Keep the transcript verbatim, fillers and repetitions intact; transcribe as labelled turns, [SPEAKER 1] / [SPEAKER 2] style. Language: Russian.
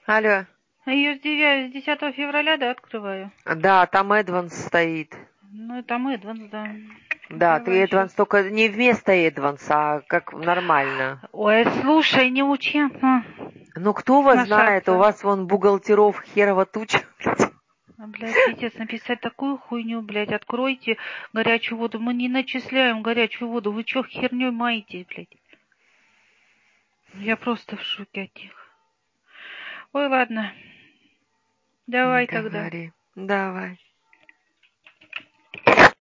[SPEAKER 1] Алло.
[SPEAKER 2] Ее с девя- с десятого февраля, да, открываю?
[SPEAKER 1] Да, там Эдванс стоит.
[SPEAKER 2] Ну, там Эдванс, да.
[SPEAKER 1] Да, ты
[SPEAKER 2] Давай сейчас.
[SPEAKER 1] Эдванс только не вместо Эдванса, а как нормально.
[SPEAKER 2] Ой, слушай, не учи а,
[SPEAKER 1] Ну, кто вас знает, у
[SPEAKER 2] сношаться.
[SPEAKER 1] вас вон бухгалтеров херова туча.
[SPEAKER 2] А, блядь, пиздец, написать такую хуйню, блядь, откройте горячую воду. Мы не начисляем горячую воду. Вы чё хернёй маетесь, блядь? Я просто в шоке от них. Ой, ладно.
[SPEAKER 1] Не
[SPEAKER 2] Давай тогда.
[SPEAKER 1] говори. Давай.